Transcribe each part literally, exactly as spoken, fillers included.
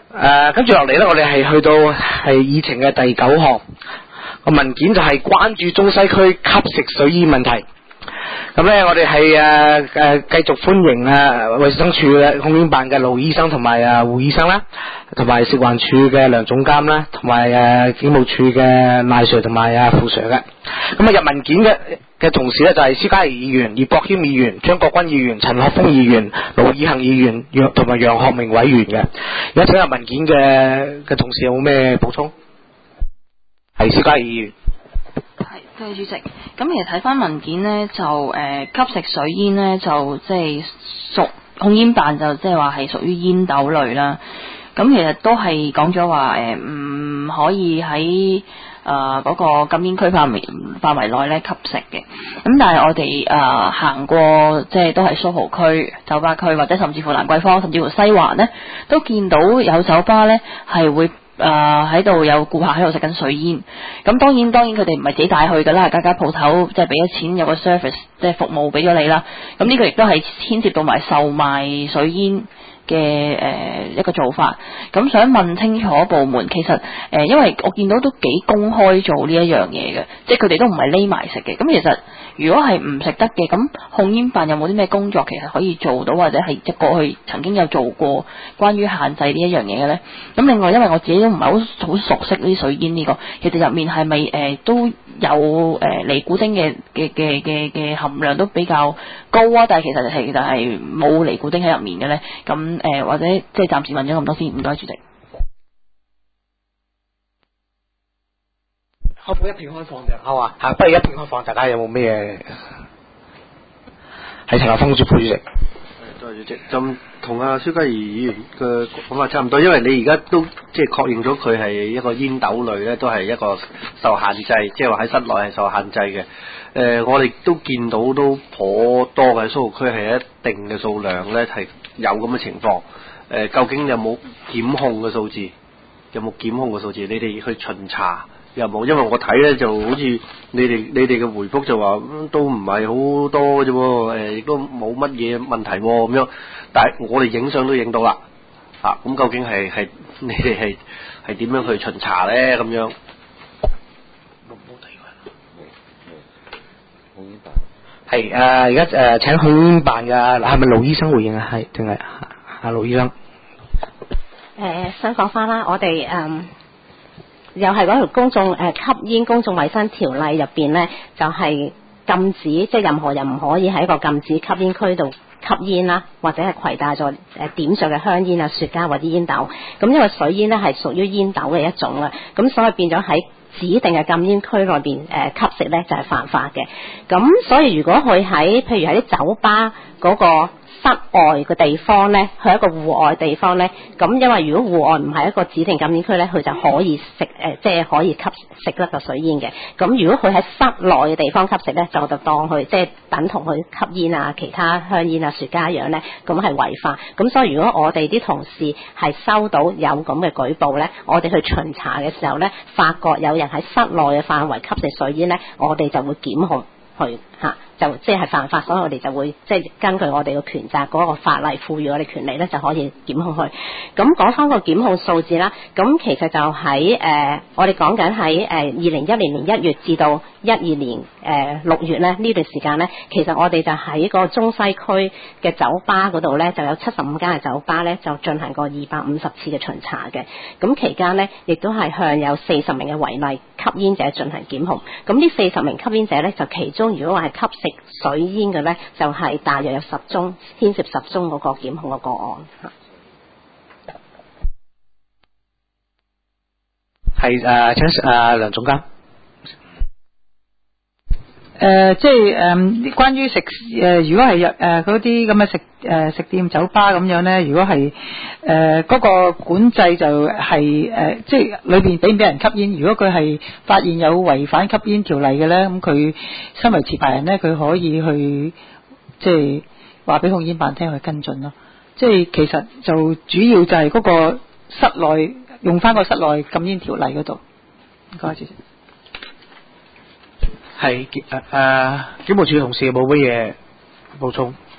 誒，跟住落嚟咧，我哋係去到係議程嘅第九項個文件，就係關注中西區吸食水煙問題。咁咧，我哋係誒誒繼續歡迎啊衛生署嘅控煙辦嘅盧醫生同埋啊胡醫生啦，同埋食環署嘅梁總監啦，同埋誒警務處嘅賴 Sir 同埋啊副 Sir 嘅。咁啊入文件嘅嘅同事咧就係施嘉儀議員、葉國謙議員、張國軍議員、陳學鋒議員、盧以恒議員同埋楊學明委員嘅。而家請入文件嘅嘅同事有冇咩補充？係施嘉儀議員。 係，多謝主席。咁其實睇翻文件呢，就誒、呃、吸食水煙呢，就即係屬控煙辦就即係話係屬於煙斗類啦。咁其實都係講咗話誒唔可以喺誒嗰個禁煙區範圍範圍內咧吸食嘅。咁但係我哋誒、呃、行過即係都係蘇豪區、酒吧區或者甚至乎蘭桂坊甚至乎西環呢，都見到有酒吧呢係會。誒喺度有顧客喺度食緊水煙，咁當然當然佢哋唔係自己帶去㗎啦，家家鋪頭即係俾咗錢有個 service 即係服務俾咗你啦，咁呢個亦都係牽涉到埋售賣水煙嘅誒、呃、一個做法。咁想問清楚部門，其實誒、呃、因為我見到都幾公開做呢一樣嘢嘅，即係佢哋都唔係匿埋食嘅。咁其實如果係唔食得嘅，咁控煙辦有冇啲咩工作其實可以做到，或者係即係過去曾經有做過關於限制呢一樣嘢嘅咧？咁另外因為我自己都唔係好好熟悉呢啲水煙呢、這個，其實入面係咪誒都有誒、呃、尼古丁嘅嘅嘅嘅嘅含量都比較高啊？但係其實係其實係冇尼古丁喺入面嘅咧？咁誒、呃、或者即係暫時問咗咁多先，唔該主席。 可唔可以一片開放嘅？好啊，嚇，不如一片開放，大家有冇咩嘢？係陳學鋒主副主席。 多謝主席。咁同阿施嘉儀議員嘅講法差唔多，因為你而家都即係確認咗佢係一個煙斗類咧，都係一個受限制，即係話喺室內係受限制嘅。誒、呃，我哋都見到都頗多嘅蘇豪區係一定嘅數量咧，係有咁嘅情況。誒、呃，究竟有冇檢控嘅數字？有冇檢控嘅數字？你哋去巡查？有冇？因為我睇咧就好似你哋你哋嘅回覆就話、嗯、都唔係好多啫喎，誒亦都冇乜嘢問題喎咁樣。但係我哋影相都影到啦，啊咁究竟係係你哋係係點樣去巡查咧？咁樣係誒而家誒請控煙辦嘅係咪盧醫生回應啊？係定係阿盧醫生？誒、 呃、想講翻啦，我哋誒。嗯又係嗰條公眾誒、呃、吸煙公眾衛生條例入邊咧，就係、是、禁止，即係任何人唔可以喺一個禁止吸煙區度吸煙啦，或者係攜帶咗誒點上嘅香煙啊、雪茄或者煙斗。咁因為水煙咧係屬於煙斗嘅一種啦，咁所以變咗喺指定嘅禁煙區內邊誒吸食咧就係犯法嘅。咁所以如果佢喺譬如喺啲酒吧嗰、那個室外嘅地方呢，去一個戶外地方呢，咁因為如果戶外唔係一個指定禁煙區呢，佢就可以食誒、呃，即係可以吸食得個水煙嘅。咁如果佢喺室內嘅地方吸食呢，就就當佢即係等同佢吸煙啊、其他香煙啊、雪茄一樣呢，咁係違法。咁所以如果我哋啲同事係收到有咁嘅舉報呢，我哋去巡查嘅時候呢，發覺有人喺室內嘅範圍吸食水煙呢，我哋就會檢控佢嚇。就即係犯法，所以我哋就會即係根據我哋嘅權責嗰個法例賦予我哋權利咧，就可以檢控佢。咁講翻個檢控數字啦，咁其實就喺誒、呃、我哋講緊喺誒二零一零年一月至到一二年誒六月咧呢段時間咧，其實我哋就喺個中西區嘅酒吧嗰度咧，就有七十五間嘅酒吧咧，就進行過二百五十次嘅巡查嘅。咁期間咧，亦都係向有四十名嘅違例吸煙者進行檢控。咁呢四十名吸煙者咧，就其中如果話係吸食水煙嘅咧，就係、是、大約有十宗，牽涉十宗嗰個檢控嘅個案。 係誒、呃，請誒、呃、梁總監。 誒、呃，即係誒、呃，關於食誒、呃，如果係入誒嗰啲咁嘅食誒、呃、食店、酒吧咁樣咧，如果係誒嗰個管制就係、是、誒、呃，即係裏邊俾唔俾人吸煙？如果佢係發現有違反吸煙條例嘅咧，咁佢身為持牌人咧，佢可以去即係話俾控煙辦聽去跟進咯。即係其實就主要就係嗰個室內用翻個室內禁煙條例嗰度。唔該，主席。 係誒誒，警務處同事有冇乜嘢補充？ 誒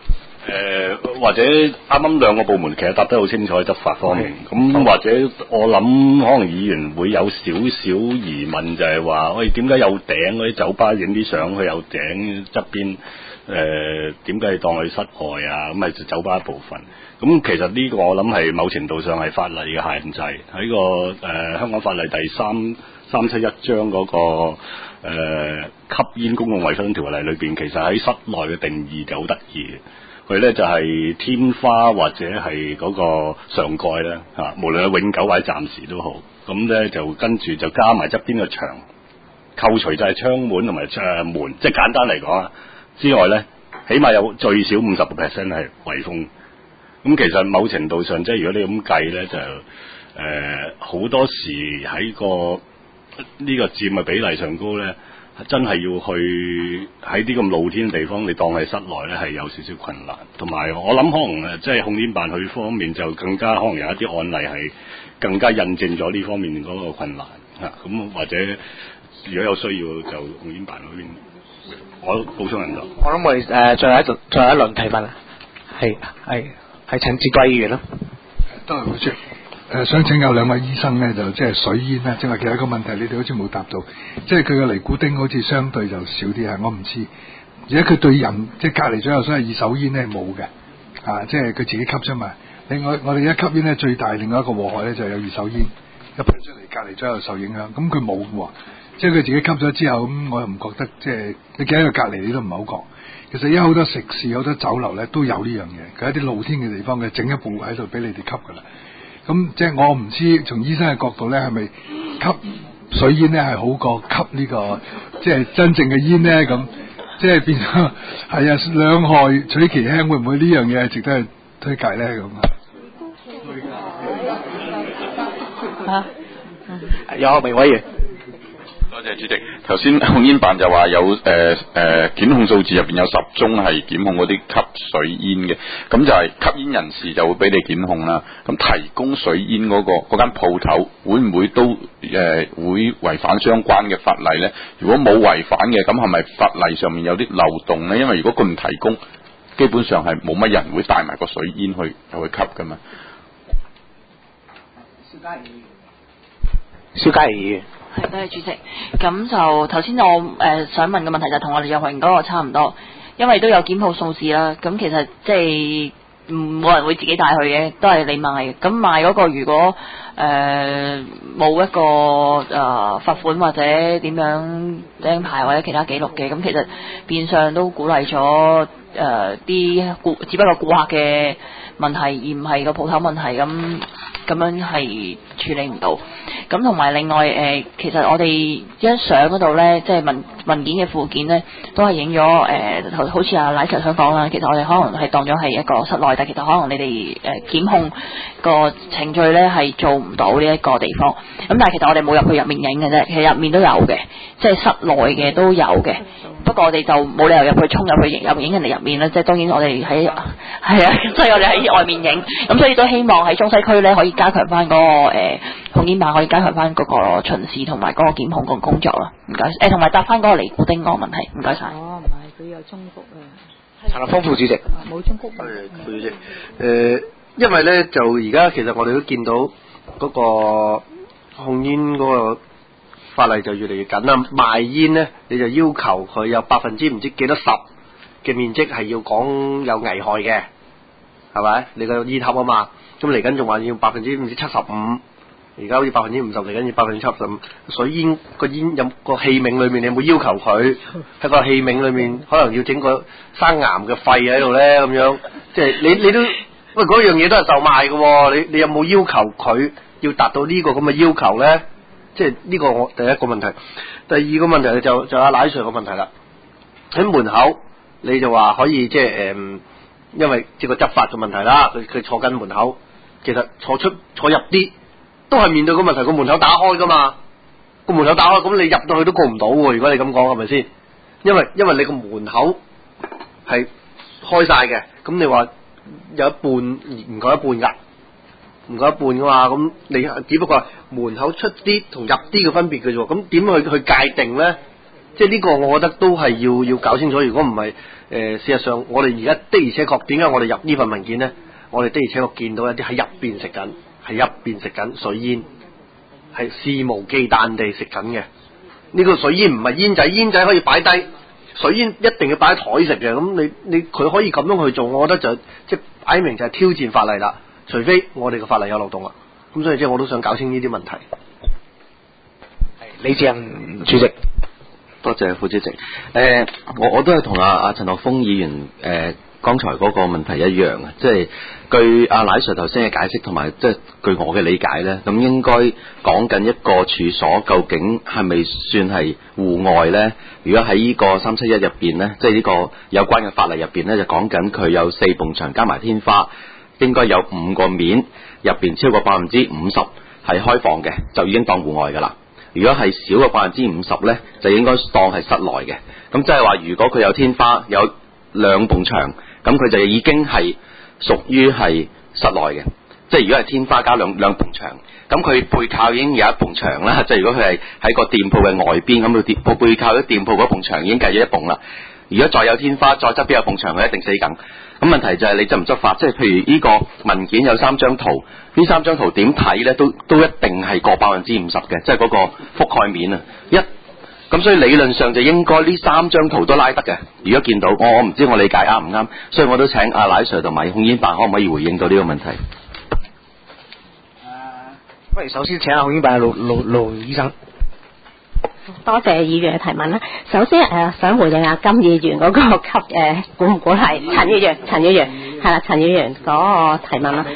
誒、或者啱啱兩個部門其實答得好清楚喺執法方面，咁或者我諗可能議員會有少少疑問，就係話喂，點解有頂嗰啲酒吧影啲相佢有頂側邊誒點解係當佢室外啊？咁係酒吧一部分。咁其實呢個我諗係某程度上係法例嘅限制，喺個誒、呃、香港法例第三三七一章嗰、那個。誒、呃、吸煙公共衛生條例裏邊，其實喺室內嘅定義就好得意嘅。佢咧就係、是、天花或者係嗰個上蓋咧嚇、啊，無論係永久或者暫時都好。咁咧就跟住就加埋側邊嘅牆，扣除就係窗門同埋誒門，即係簡單嚟講啊。之外咧，起碼有最少五十個 percent 係圍封。咁其實某程度上，即係如果你咁計咧，就誒好、呃、多時喺個呢個佔嘅比例上高咧，真係要去喺啲咁露天嘅地方，你當係室內咧係有少少困難。同埋我諗可能誒，即係控煙辦佢方面就更加可能有一啲案例係更加印證咗呢方面嗰個困難嚇。咁、啊、或者如果有需要就控煙辦嗰邊，我補充唔到。 我諗我哋誒最後一輪最後一輪提問啊，係係係陳志貴議員咯。 多謝主席。誒想請教兩位醫生咧，就即係水煙咧，正話其實一個問題，你哋好似冇答到，即係佢嘅尼古丁好似相對就少啲啊，我唔知。而家佢對人即係隔離左右所謂二手煙咧冇嘅，啊，即係佢自己吸啫嘛。另外我哋一吸煙咧最大另外一個禍害咧就係有二手煙一噴出嚟，隔離左右受影響。咁佢冇喎，即係佢自己吸咗之後，咁我又唔覺得即係你企喺佢隔離你都唔係好覺。其實而家好多食肆好多酒樓咧都有呢樣嘢，佢喺啲露天嘅地方嘅整一部喺度俾你哋吸㗎啦。咁即係我唔知從醫生嘅角度咧，係咪吸水煙咧係好過吸呢、這個即係真正嘅煙咧？咁即係變咗係啊，兩害取其輕，會唔會呢樣嘢係值得去推介咧？咁啊， 有何明委員？ 多謝主席。頭先控煙辦就話有誒誒檢控數字入邊有十宗係檢控嗰啲吸水煙嘅，咁就係吸煙人士就會俾你檢控啦。咁提供水煙嗰、那個嗰間鋪頭會唔會都誒、呃、會違反相關嘅法例咧？如果冇違反嘅，咁係咪法例上面有啲漏洞咧？因為如果佢唔提供，基本上係冇乜人會帶埋個水煙去去吸噶嘛。 邵家儀議員，邵家儀議員。 係，多謝主席。咁就頭先我誒、呃、想問嘅問題就同我哋入行嗰個差唔多，因為都有檢控數字啦。咁其實即係唔冇人會自己帶去嘅，都係你賣嘅。咁賣嗰個如果誒冇、呃、一個誒罰、呃、款或者點樣釘牌或者其他記錄嘅，咁其實變相都鼓勵咗誒啲顧，只不過顧客嘅問題，而唔係個鋪頭問題。咁咁樣係處理唔到。咁同埋另外誒、呃，其實我哋一張相嗰度咧，即係文文件嘅附件咧，都係影咗誒，好似阿賴 Sir 想講啦。其實我哋可能係當咗係一個室內，但其實可能你哋誒、呃、檢控個程序咧係做唔到呢一個地方。咁但係其實我哋冇入去入面影嘅啫，其實入面都有嘅，即係室內嘅都有嘅。不過我哋就冇理由入去衝入去影入影人哋入面啦，即係當然我哋喺係啊，所以我哋喺外面影。咁所以都希望喺中西區咧可以加強翻嗰、那個誒控煙辦可以加強翻嗰個巡視同埋嗰個檢控個工作啦。唔該，誒同埋答翻嗰個尼古丁嗰個問題，唔該晒。 哦，唔係，佢有中谷啊。 陳立峰副主席。 冇中谷。 係副主席。誒、呃，因為咧就而家其實我哋都見到嗰個控煙嗰個法例就越嚟越緊啦。賣煙咧，你就要求佢有百分之唔知幾多十嘅面積係要講有危害嘅，係咪？你個煙盒啊嘛，咁嚟緊仲話要百分之唔知七十五。而家好似百分之五十，嚟緊要百分之七十五。水煙個煙有個器皿裏面，你有冇要求佢喺個器皿裏面可能要整個生癌嘅肺喺度咧？咁樣即係你你都喂嗰樣嘢都係售賣嘅喎。你你有冇要求佢要達到呢個咁嘅要求咧？即係呢個我第一個問題。第二個問題就就阿賴 Sir 個問題啦。喺門口你就話可以即係誒，因為即係個執法嘅問題啦。佢佢坐緊門口，其實坐出坐入啲。都係面對個問題，個門口打開噶嘛，個門口打開，咁你入到去都過唔到喎。如果你咁講係咪先？因為因為你個門口係開晒嘅，咁你話有一半唔夠一半噶，唔夠一半噶嘛，咁你只不過係門口出啲同入啲嘅分別嘅啫。咁點去去界定咧？ 即係呢個我覺得都係要要搞清楚。如果唔係誒，事實上我哋而家的而且確點解我哋入呢份文件呢？我哋的而且確見到一啲喺入邊食緊，喺入邊食緊水煙，係肆無忌憚地食緊嘅。呢個水煙唔係煙仔，煙仔可以擺低，水煙一定要擺喺台食嘅。咁你你佢可以咁樣去做，我覺得就即係擺明就係挑戰法例啦。除非我哋嘅法例有漏洞啦。咁所以即係我都想搞清呢啲問題。 李志仁主席， 多謝副主席。誒、呃，我我都係同阿阿陳學鋒議員誒、呃、剛才嗰個問題一樣啊，即係據阿賴 Sir 頭先嘅解釋，同埋即係據我嘅理解咧，咁應該講緊一個處所究竟係咪算係戶外咧？如果喺呢個三七一入邊咧，即係呢個有關嘅法例入邊咧，就講緊佢有四埲牆加埋天花，應該有五個面，入邊超過百分之五十係開放嘅，就已經當戶外噶啦。如果係少過百分之五十咧，就應該當係室內嘅。咁即係話，如果佢有天花有兩埲牆，咁佢就已經係屬於係室內嘅。即係如果係天花加兩兩埲牆，咁佢背靠已經有一埲牆啦。即係如果佢係喺個店鋪嘅外邊，咁佢店背靠咗店鋪嗰埲牆已經計咗一埲啦。如果再有天花，再側邊有埲牆，佢一定死梗。咁問題就係你執唔執法？即係譬如呢個文件有三張圖，呢三張圖點睇咧，都都一定係過百分之五十嘅，即係嗰個覆蓋面啊！一咁所以理論上就應該呢三張圖都拉得嘅。如果見到我我唔知我理解啱唔啱，所以我都請阿賴 Sir 同埋控煙辦可唔可以回應到呢個問題？ 不如首先請阿控煙辦盧盧盧醫生。 多謝議員嘅提問啦。首先誒、呃，想回應下金議員嗰個給誒鼓唔鼓勵陳議員，陳議員係啦，陳議員嗰個提問啦。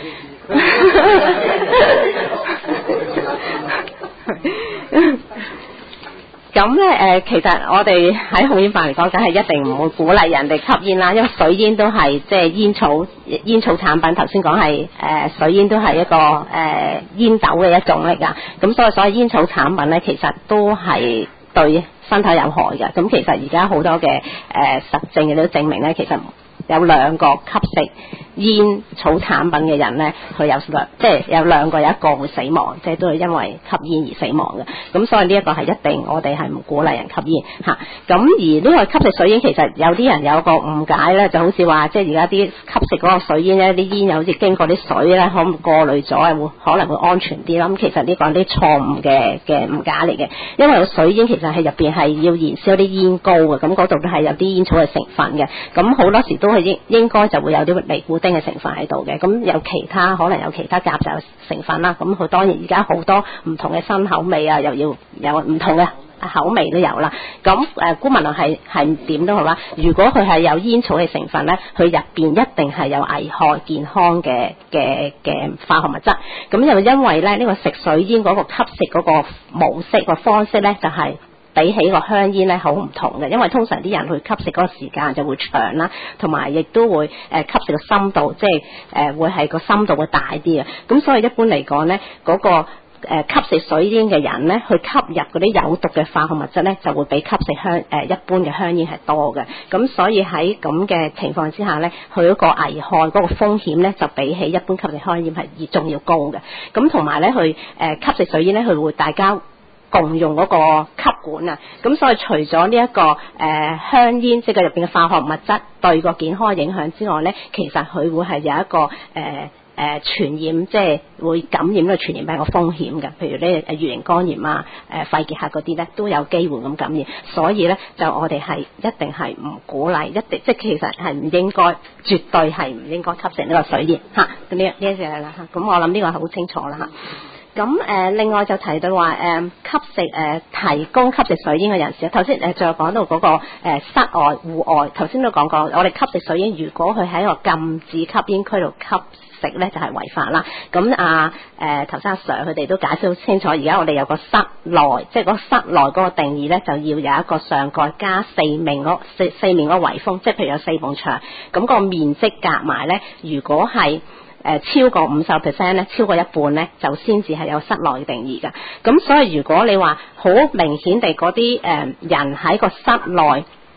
咁咧誒，其實我哋喺控煙辦嚟講，梗係一定唔會鼓勵人哋吸煙啦，因為水煙都係即係煙草煙草產品。頭先講係誒水煙都係一個誒、呃、煙斗嘅一種嚟㗎。咁所以所有煙草產品咧，其實都係對身體有害嘅。咁其實而家好多嘅誒、呃、實證嘅都證明咧，其實有兩個吸食煙草產品嘅人咧，佢有兩即係有兩個有一個會死亡，即係都係因為吸煙而死亡嘅。咁所以呢一個係一定我哋係唔鼓勵人吸煙嚇。咁、啊、而呢個吸食水煙其實有啲人有個誤解咧，就好似話即係而家啲吸食嗰個水煙咧，啲煙又好似經過啲水咧，可唔過濾咗啊，會可能會安全啲啦。咁其實呢個係啲錯誤嘅嘅誤解嚟嘅，因為個水煙其實係入邊係要燃燒啲煙膏嘅，咁嗰度都係有啲煙草嘅成分嘅。咁好多時都係應應該就會有啲尼古丁嘅成分喺度嘅，咁有其他可能有其他甲醛成分啦。咁佢當然而家好多唔同嘅新口味啊，又要有唔同嘅口味都有啦。咁誒，姑勿論係係點都好啦。如果佢係有煙草嘅成分咧，佢入邊一定係有危害健康嘅嘅嘅化學物質。咁又因為咧呢、呢個食水煙嗰個吸食嗰個模式個方式咧，就係、是。比起個香煙咧好唔同嘅，因為通常啲人去吸食嗰個時間就會長啦，同埋亦都會誒吸食個深度，即係誒會係個深度會大啲嘅。咁所以一般嚟講咧，嗰、嗰個誒吸食水煙嘅人咧，去吸入嗰啲有毒嘅化學物質咧，就會比吸食香誒一般嘅香煙係多嘅。咁所以喺咁嘅情況之下咧，佢嗰個危害嗰個風險咧，就比起一般吸食香煙係而仲要高嘅。咁同埋咧，佢誒吸食水煙咧，佢會大家共用嗰個吸管啊，咁所以除咗呢一個誒、呃、香煙，即係佢入邊嘅化學物質對個健康影響之外咧，其實佢會係有一個誒誒、呃呃、傳染，即係會感染個傳染病個風險嘅。譬如咧誒乙型肝炎啊、誒、呃、肺結核嗰啲咧，都有機會咁感染。所以咧就我哋係一定係唔鼓勵，一定即係其實係唔應該，絕對係唔應該吸食呢個水煙嚇。咁呢呢一隻啦嚇，咁我諗呢個係好清楚啦嚇。咁誒、呃，另外就提到話誒、呃、吸食誒、呃、提供吸食水煙嘅人士，頭先誒再講到嗰、那個、呃、室外戶外，頭先都講過，我哋吸食水煙，如果佢喺一個禁止吸煙區度吸食咧，就係、是、違法啦。咁啊誒頭先阿 Sir 佢哋都解釋好清楚，而家我哋有個室內，即係嗰室內嗰個定義咧，就要有一個上蓋加四面嗰四四面嗰圍封，即係譬如有四埲牆，咁、那個面積夾埋咧，如果係誒、呃、超過五十 percent 咧，超過一半咧，就先至係有室內嘅定義㗎。咁所以如果你話好明顯地嗰啲誒人喺個室內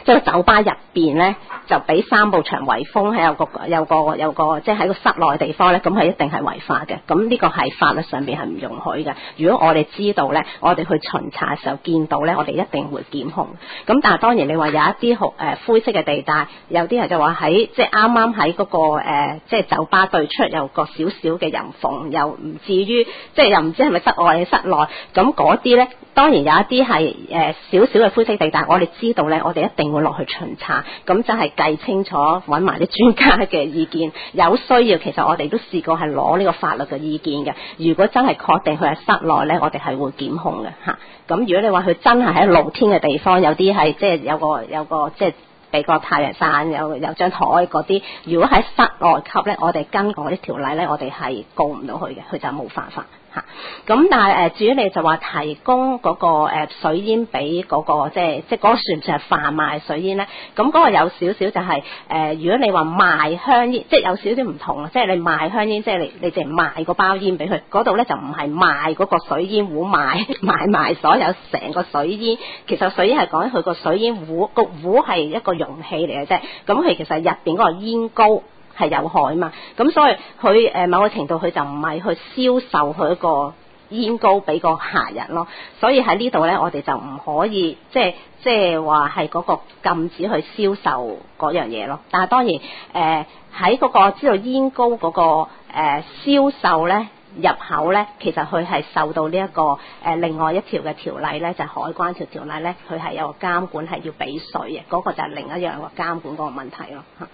即係酒吧入邊咧，就俾三步牆圍封，係有個有個有個即係喺個室內地方咧，咁係一定係違法嘅。咁呢個係法律上邊係唔容許嘅。如果我哋知道咧，我哋去巡查嘅時候見到咧，我哋一定會檢控。咁但係當然你話有一啲好誒灰色嘅地帶，有啲人就話喺即係啱啱喺嗰個誒即係酒吧對出有個少少嘅人縫，又唔至於即係又唔知係咪室外定室內。咁嗰啲咧，當然有一啲係誒少少嘅灰色地帶，我哋知道咧，我哋一定會落去巡查，咁就係計清楚，揾埋啲專家嘅意見。有需要，其實我哋都試過係攞呢個法律嘅意見嘅。如果真係確定佢係室內咧，我哋係會檢控嘅嚇。咁如果你話佢真係喺露天嘅地方，有啲係即係有個有個即係俾個太陽傘，有有張台嗰啲，如果喺室外級咧，我哋跟嗰啲條例咧，我哋係告唔到佢嘅，佢就冇犯法。嚇，咁但係誒，至於你就話提供嗰個誒水煙俾嗰個即係即係嗰個算唔算係販賣水煙咧？咁嗰個有少少就係誒，如果你話賣香煙，即係有少少唔同啊，即係你賣香煙，即係你你淨係賣個包煙俾佢，嗰度咧就唔係賣嗰個水煙壺，賣賣賣所有成個水煙。其實水煙係講佢個水煙壺，個壺係一個容器嚟嘅啫。咁佢其實入邊嗰個煙膏係有害嘛，咁所以佢誒某個程度佢就唔係去銷售佢一個煙膏俾個客人咯，所以喺呢度咧我哋就唔可以即係即係話係嗰個禁止去銷售嗰樣嘢咯。但係當然誒喺嗰個知道煙膏嗰、嗰個誒、呃、銷售咧入口咧，其實佢係受到呢、這、一個誒、呃、另外一條嘅條例咧，就係、海關條條例咧，佢係有個監管係要俾稅嘅，嗰、嗰個就係另一樣個監管嗰個問題咯嚇。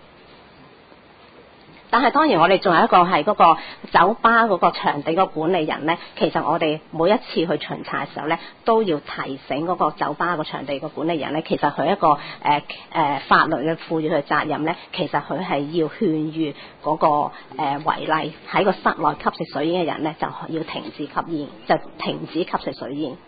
但係當然我哋仲有一個係嗰個酒吧嗰個場地個管理人咧，其實我哋每一次去巡查嘅時候咧，都要提醒嗰個酒吧個場地個管理人咧，其實佢一個誒誒、呃呃、法律嘅賦予佢責任咧，其實佢係要勸喻嗰、那個誒、呃、違例喺個室內吸食水煙嘅人咧，就要停止吸煙，就停止吸食水煙。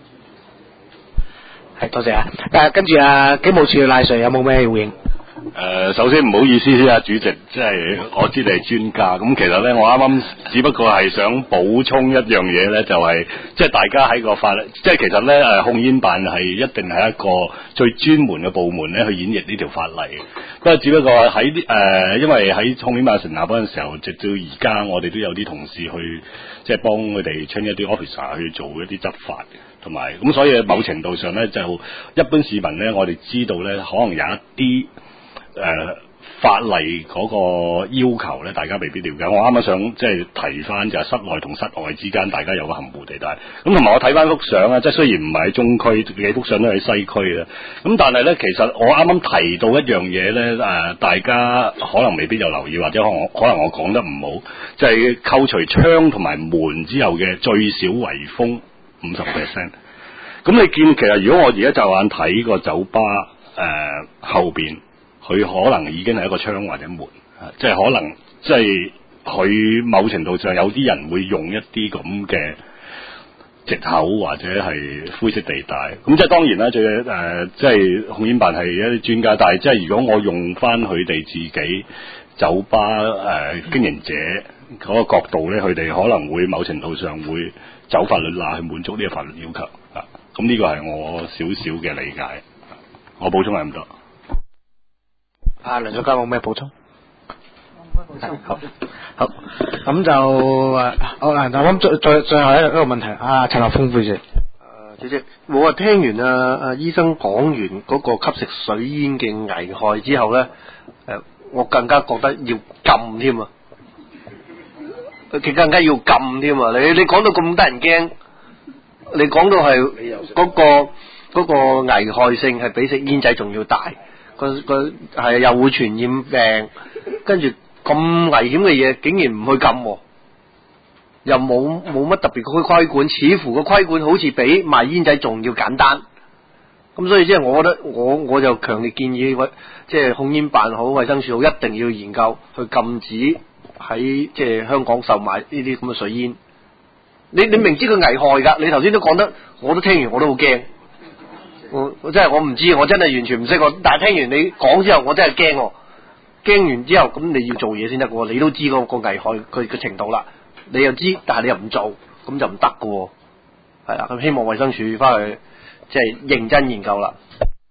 係多謝啊！誒跟住啊，警務處賴 Sir 有冇咩回應？ 誒、呃，首先唔好意思先啊，主席，即係我知你係專家，咁其實咧，我啱啱只不過係想補充一樣嘢咧，就係即係大家喺個法律，即係其實咧誒控煙辦係一定係一個最專門嘅部門咧去演繹呢條法例。不過只不過喺啲誒，因為喺控煙辦成立嗰陣時候，直到而家我哋都有啲同事去即係幫佢哋 train 一啲 officer 去做一啲執法。同埋咁，所以某程度上咧，就一般市民咧，我哋知道咧，可能有一啲誒、呃、法例嗰個要求咧，大家未必了解。我啱啱想即係提翻就係室內同室外之間，大家有個含糊地帶。咁同埋我睇翻幅相啊，即係雖然唔係喺中區，幾幅相都喺西區啦。咁但係咧，其實我啱啱提到一樣嘢咧，誒、呃，大家可能未必有留意，或者可能可能我講得唔好，就係、是、扣除窗同埋門之後嘅最少圍封五十 percent， 咁你見其實如果我而家就眼睇個酒吧誒、呃、後邊，佢可能已經係一個窗或者門，即係可能即係佢某程度上有啲人會用一啲咁嘅藉口或者係灰色地帶。咁即係當然啦，最誒、呃、即係控煙辦係一啲專家，但係即係如果我用翻佢哋自己酒吧誒、呃、經營者嗰個角度咧，佢哋可能會某程度上會走法律罅去滿足呢個法律要求啊！咁呢個係我少少嘅理解，我補充係咁多。 阿梁總監冇咩補充？好，好，咁就誒，好嗱，咁最最最後一個問題，阿陳立峰副主席。誒， 主席，我啊聽完啊啊醫生講完嗰個吸食水煙嘅危害之後咧，誒，我更加覺得要禁添啊！佢更加要禁添啊！你你講到咁得人驚，你講到係嗰個嗰個危害性係比食煙仔仲要大，個個係又會傳染病，跟住咁危險嘅嘢竟然唔去禁，又冇冇乜特別嘅規管，似乎個規管好似比賣煙仔仲要簡單。咁所以即係我覺得我我就強烈建議，即係控煙辦好、衛生署好，一定要研究去禁止喺即係香港售賣呢啲咁嘅水煙。你你明知佢危害噶，你頭先都講得，我都聽完我都好驚。我我真係我唔知，我真係完全唔識。我但係聽完你講之後，我真係驚。驚完之後，咁你要做嘢先得嘅。你都知嗰個危害佢嘅程度啦，你又知，但係你又唔做，咁就唔得嘅。係啦，咁希望衛生署翻去即係認真研究啦。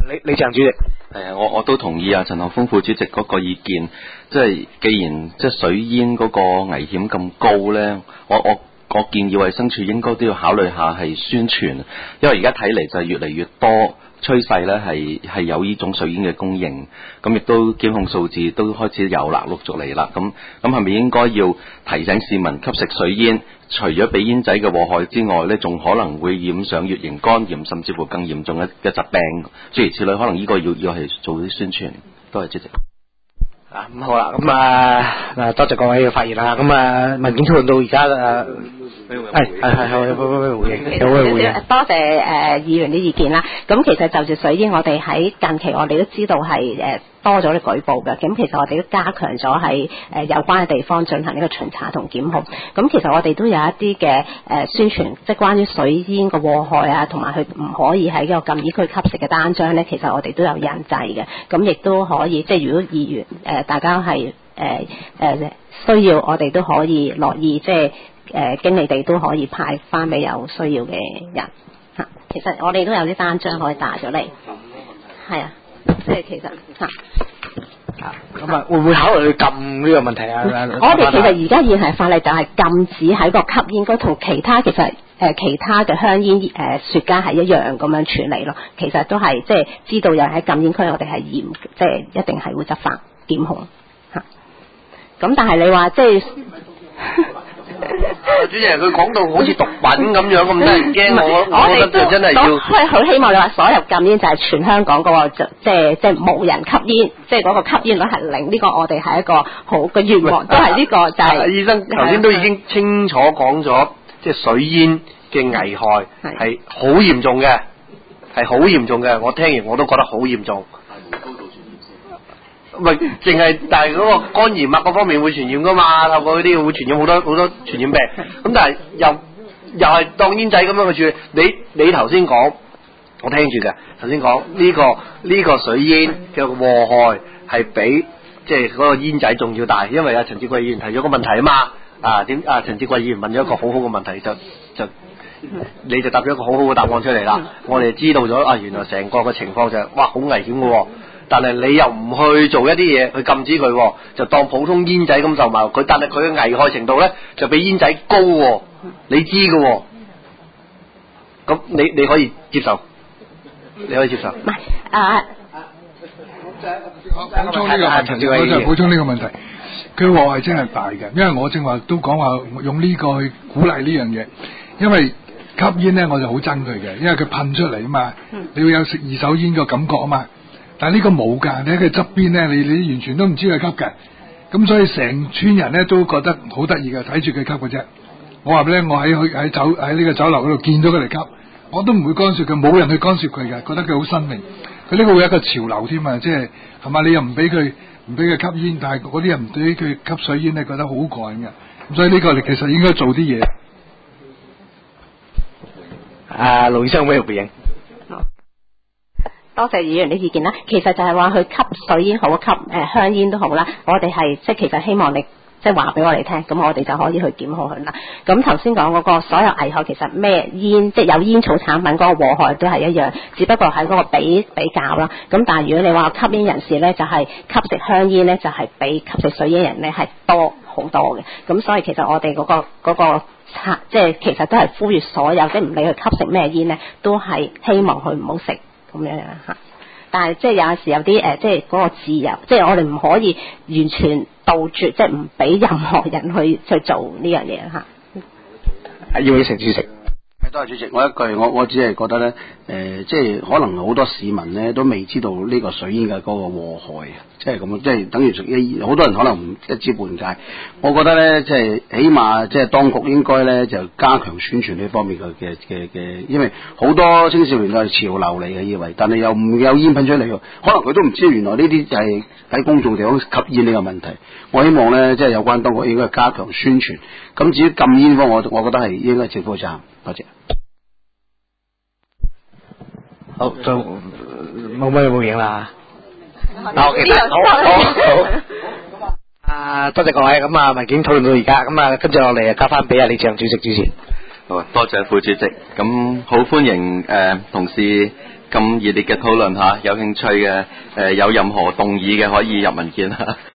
李李鄭主席。 誒，我我都同意啊，陳學鋒副主席嗰個意見，即係既然即係水煙嗰個危險咁高咧，我我我建議衛生署應該都要考慮下係宣傳，因為而家睇嚟就係越嚟越多趨勢咧，係係有呢種水煙嘅供應，咁亦都檢控數字都開始有啦，陸續嚟啦，咁咁係咪應該要提醒市民吸食水煙，除咗俾煙仔嘅禍害之外咧，仲可能會染上乙型肝炎，甚至乎更嚴重嘅嘅疾病，諸如此類，可能呢個要要係做啲宣傳。多謝主席。 啊，咁好啦，咁啊，嗱，多謝各位嘅發言啦，咁啊，文件討論到而家誒，係係係係，有冇咩回應？有咩回應？ 多謝誒、呃、議員啲意見啦。咁其實就住水煙，我哋喺近期我哋都知道係誒、呃、多咗啲舉報嘅。咁其實我哋都加強咗喺誒有關嘅地方進行呢個巡查同檢控。咁其實我哋都有一啲嘅誒宣傳，即係關於水煙嘅禍害啊，同埋佢唔可以喺呢個禁煙區吸食嘅單張咧，其實我哋都有印製嘅。咁亦都可以，即係如果議員誒、呃、大家係誒誒需要，我哋都可以樂意即係。誒、呃、經理哋都可以派翻俾有需要嘅人嚇，其實我哋都有啲單張可以帶咗嚟，係啊，即係其實嚇嚇咁啊，會唔會考慮去禁呢個問題啊？ 我哋其實而家現行法例就係禁止喺個吸煙區同其他其實誒、呃、其他嘅香煙誒、呃、雪茄係一樣咁樣處理咯。其實都係即係知道有人喺禁煙區，我哋係嚴即係一定係會執法檢控嚇。咁但係你話即係。 主席，佢講到好似毒品咁樣咁得人驚，我我覺得就真係要。 所以好希望你話所有禁煙就係全香港嗰、那個即係即係冇人吸煙，即係嗰個吸煙率係零。呢、這個我哋係一個好嘅願望，都係呢個就係、是。醫生頭先都已經清楚講咗， 即係水煙嘅危害係好嚴重嘅，係好嚴重嘅。我聽完我都覺得好嚴重。唔係淨係，但係嗰個肝炎脈嗰方面會傳染噶嘛，透過嗰啲會傳染好多好多傳染病。咁但係又又係當煙仔咁樣去處理。你你頭先講，我聽住嘅。頭先講呢個呢、呢個水煙嘅禍害係比即係嗰個煙仔仲要大，因為阿陳志貴議員提咗個問題啊嘛。啊點啊陳志貴議員問咗一個好好嘅問題，就就你就答咗一個好好嘅答案出嚟啦。我哋知道咗啊，原來成個嘅情況就係、是、哇好危險嘅喎。但係你又唔去做一啲嘢去禁止佢，就當普通煙仔咁售賣佢，但係佢嘅危害程度咧就比煙仔高，你知嘅，咁你你可以接受，你可以接受。 唔係啊， 補充呢個問題，我就補充呢個問題，佢禍害真係大嘅，因為我正話都講話用呢個去鼓勵呢樣嘢，因為吸煙咧我就好憎佢嘅，因為佢噴出嚟啊嘛，你會有食二手煙個感覺啊嘛。但係呢個冇㗎，你喺佢側邊咧，你你完全都唔知佢吸嘅，咁所以成村人咧都覺得好得意嘅，睇住佢吸嘅啫。我話咧，我喺去喺酒喺呢個酒樓嗰度見到佢嚟吸，我都唔會干涉佢，冇人去干涉佢嘅，覺得佢好新穎。佢呢個會有一個潮流添啊，即係係嘛？你又唔俾佢唔俾佢吸煙，但係嗰啲人對於佢吸水煙咧覺得好過癮嘅，咁所以呢個你其實應該做啲嘢。 啊，盧醫生有咩回應？ 多謝議員啲意見啦，其實就係話佢吸水煙好，吸誒、呃、香煙都好啦，我哋係即係其實希望你即係話俾我哋聽，咁我哋就可以去檢控佢啦。咁頭先講嗰個所有危害，其實咩煙即係有煙草產品嗰個禍害都係一樣，只不過喺嗰個比比較啦。咁但係如果你話吸煙人士咧，就係、是、吸食香煙咧，就係、是、比吸食水煙人咧係多好多嘅。咁所以其實我哋嗰、那個嗰、那個即係其實都係呼籲所有即係唔理佢吸食咩煙咧，都係希望佢唔好食。咁樣樣嚇，但係即係有陣時有啲誒、呃，即係嗰個自由，即係我哋唔可以完全杜絕，即係唔俾任何人去去做呢樣嘢嚇。 要起成主席。 多謝主席，我一句我我只係覺得咧，誒、呃，即係可能好多市民咧都未知道呢個水煙嘅嗰個禍害啊，即係咁，即係等於食煙，好多人可能唔一知半解。我覺得咧，即係起碼即係當局應該咧就加強宣傳呢方面嘅嘅嘅嘅，因為好多青少年都係潮流嚟嘅以為，但係又唔有煙噴出嚟喎，可能佢都唔知原來呢啲就係喺公眾地方吸煙呢個問題。我希望咧，即係有關當局應該加強宣傳。咁至於禁煙方面，我我覺得係應該政府責任。多謝。 好，就冇咩回應啦。嗱，其實好好好。啊，多謝各位，咁啊文件討論到而家，咁啊跟住落嚟啊交翻俾啊李志陽主席主持。 好，多謝副主席。咁好歡迎誒、呃、同事咁熱烈嘅討論嚇，有興趣嘅誒、呃、有任何動議嘅可以入文件嚇。